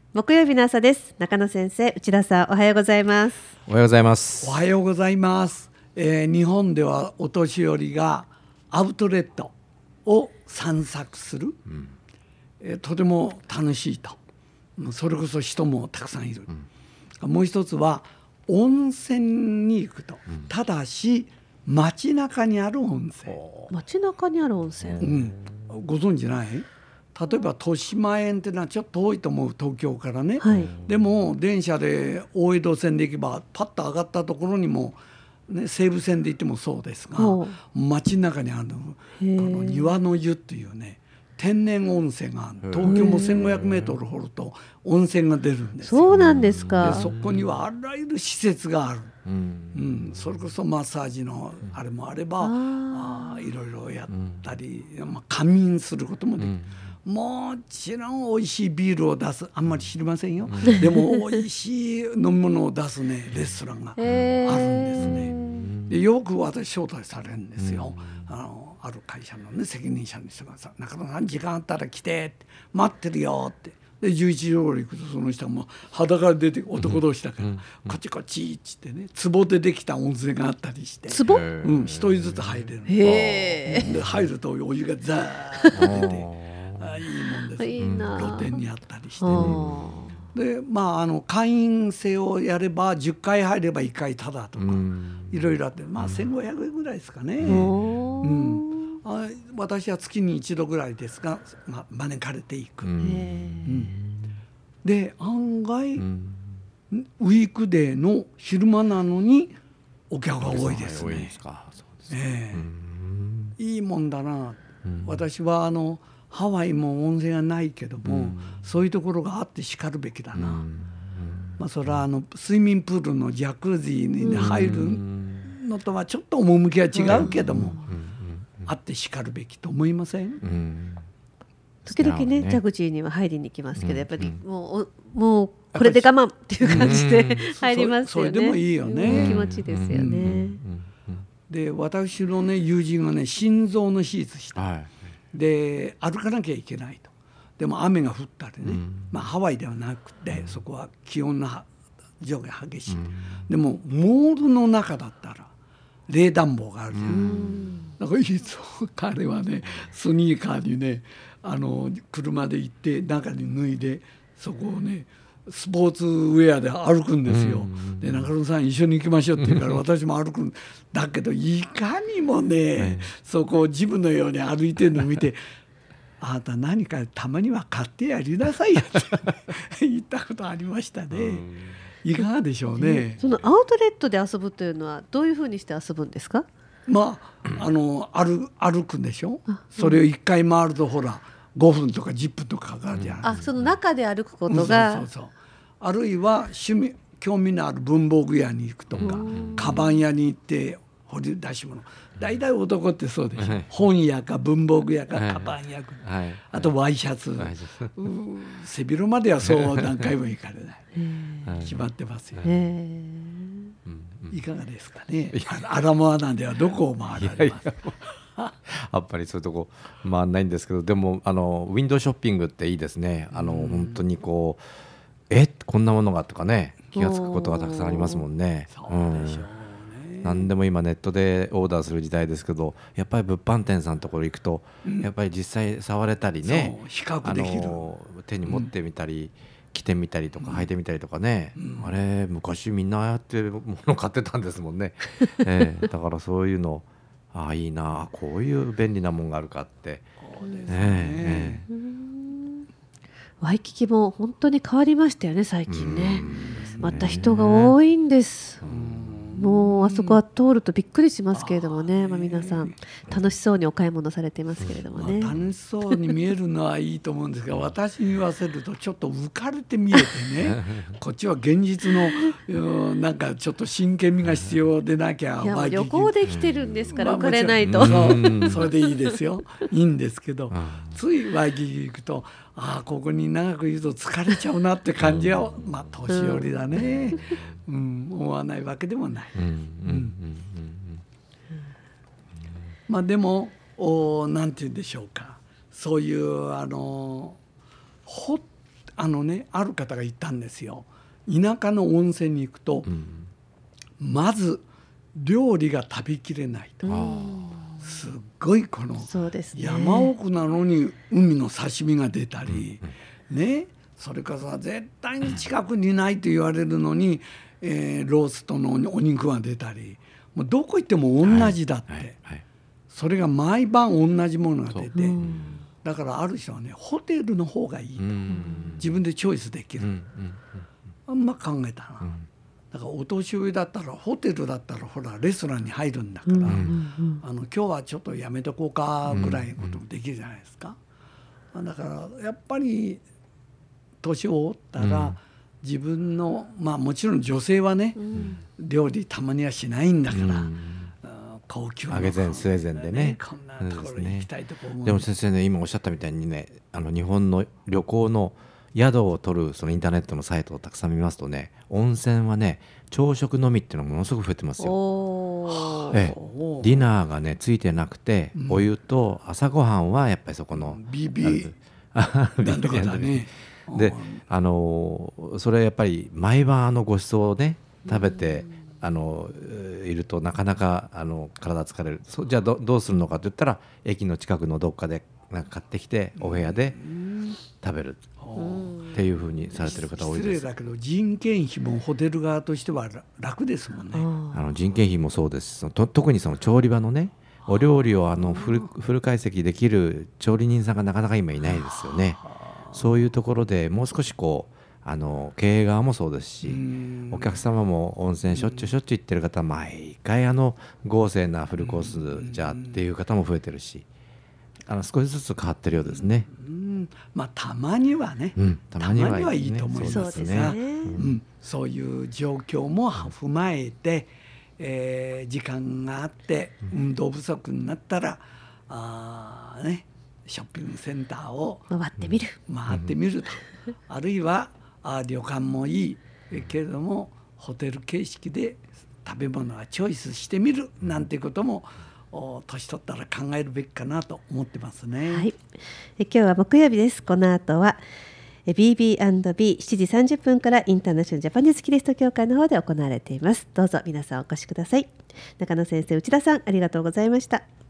木曜日の朝です。中野先生、内田さん、おはようございます。 おはようございます。 おはようございます。日本ではお年寄りがアウトレットを散策する、とても楽しいと。それこそ人もたくさんいる、もう一つは温泉に行くと、ただし街中にある温泉。 街中にある温泉、 ご存知ない？例えば豊島園ってのはちょっと遠いと思う、東京からね、 はい、 でも電車で大江戸線で行けばパッと上がったところにも、ね、西武線で行ってもそうですが、街の中にあるこの庭の湯っていうね、天然温泉が東京も1500メートル掘ると温泉が出るんですよ。 そうなんですか。 でそこにはあらゆる施設がある、それこそマッサージのあれもあれば、いろいろやったり、仮眠することもできる、もちろん美味しいビールを出す、あんまり知りませんよ、でも美味しい飲み物を出すねレストランがあるんですね。でよく私招待されるんですよ、ある会社のね責任者の人がさ、中野さん時間あったら来てって待ってるよって。で11時頃行くとその人も裸で出て、男同士だから、こっちこっちっつってね、壺でできた温泉があったりして、 壺、 一人ずつ入れるの。で入るとお湯がザーッと出て、いいもんです。 いいな。 露天にあったりしてね。で会員制をやれば10回入れば1回タダとか、いろいろあって、1500円ぐらいですかね。私は月に1度ぐらいですが、招かれていく。で案外、ウィークデーの昼間なのにお客が多いですね。いいもんだな。私はハワイも温泉がないけども、そういうところがあってしかるべきだな。それはスイミングプールのジャクージに入るのとはちょっと趣は違うけども、あってしかるべきと思いません？ 時々ね、ジャグジーには入りに行きますけど、やっぱりもうこれで我慢っていう感じで入りますよね。 それでもいいよね。 気持ちですよね。 で私のね友人がね心臓の手術した、で歩かなきゃいけないと。でも雨が降ったりね、ハワイではなくて、そこは気温の上下激しい、でもモールの中だったら冷暖房があるじゃん。だからいつも彼はねスニーカーにね車で行って中に脱いで、そこをねスポーツウェアで歩くんですよ。で中野さん一緒に行きましょうって言うから私も歩くんだけど、いかにもね、そこをジムのように歩いてるのを見てあなた何かたまには買ってやりなさいよって言ったことありましたね。いかがでしょうね。 そのアウトレットで遊ぶというのはどういうふうにして遊ぶんですか？歩くんでしょ。それを1回回るとほら5分とか10分とかかかるじゃないですか。その中で歩くことが、 あるいは興味のある文房具屋に行くとか、カバン屋に行って掘り出し物、大体男ってそうでしょ、本屋か文房具屋かカバン屋か、あとワイシャツ、背広まではそう何回も行かれない決まってますよ。いかがですかね。アラモアナではどこを回られます？ やっぱりそういうとこ回んないんですけど、でもウィンドウショッピングっていいですね。本当にこんなものがとかね、気がつくことがたくさんありますもんね。 そうでしょうね。 何でも今ネットでオーダーする時代ですけど、やっぱり物販店さんのところ行くと、やっぱり実際触れたりね、 比較できる、 手に持ってみたり、着てみたりとか履いてみたりとかね、あれ昔みんなやってるもの買ってたんですもんね。だからそういうのいいな、こういう便利なもんがあるかって。 そうですね。 ワイキキも本当に変わりましたよね最近ね。また人が多いんです。もうあそこは通るとびっくりしますけれどもね、皆さん楽しそうにお買い物されていますけれどもね。 楽しそうに見えるのはいいと思うんですが、私に言わせるとちょっと浮かれて見えてねこっちは現実のなんかちょっと真剣味が必要でなきゃ。 旅行で来てるんですから浮かれないと、 それでいいですよ、いいんですけど、ついワイキキ行くとここに長くいると疲れちゃうなって感じは年寄りだね、思わないわけでもない。でもなんて言うんでしょうか、そういうある方が言ったんですよ。田舎の温泉に行くと、まず料理が食べきれないと、すっごいこの山奥なのに海の刺身が出たり、ね、それからさ絶対に近くにないと言われるのに、ローストのお肉が出たり、もうどこ行っても同じだって、それが毎晩同じものが出て、だからある人はねホテルの方がいいと、自分でチョイスできる、あんま考えたな、だからお年寄りだったらホテルだったらほらレストランに入るんだから、今日はちょっとやめとこうかぐらいのこともできるじゃないですか。だからやっぱり年を追ったら、自分のもちろん女性はね、料理たまにはしないんだから、高級な上げ膳スウェーデンでね、 こんなところに行きたいと思う。 でも先生ね、今おっしゃったみたいにね、日本の旅行の宿を取るそのインターネットのサイトをたくさん見ますとね、温泉はね朝食のみっていうのがものすごく増えてますよ。ディナーがねついてなくて、お湯と朝ごはんはやっぱりそこの BB なんとかだね。 でそれやっぱり毎晩ご馳走をね食べているとなかなか体疲れる。じゃあどうするのかといったら、駅の近くのどっかでなんか買ってきてお部屋で食べるっていうふうにされてる方多いです。 失礼だけど人件費もホテル側としては楽ですもんね。 人件費もそうです。特にその調理場のね、お料理をフル解析できる調理人さんがなかなか今いないですよね。そういうところでもう少し経営側もそうですし、お客様も温泉しょっちゅう行ってる方は毎回豪勢なフルコースじゃっていう方も増えてるし、少しずつ変わってるようですね。 たまにはね、たまにはいいと思いますが、そういう状況も踏まえて、時間があって運動不足になったらショッピングセンターを回ってみると、あるいは旅館もいいけれどもホテル形式で食べ物はチョイスしてみるなんていうことも年取ったら考えるべきかなと思ってますね。 はい、今日は木曜日です。この後は BB&B 7時30分からインターナショナルジャパニーズキリスト教会の方で行われています。どうぞ皆さんお越しください。中野先生、内田さん、ありがとうございました。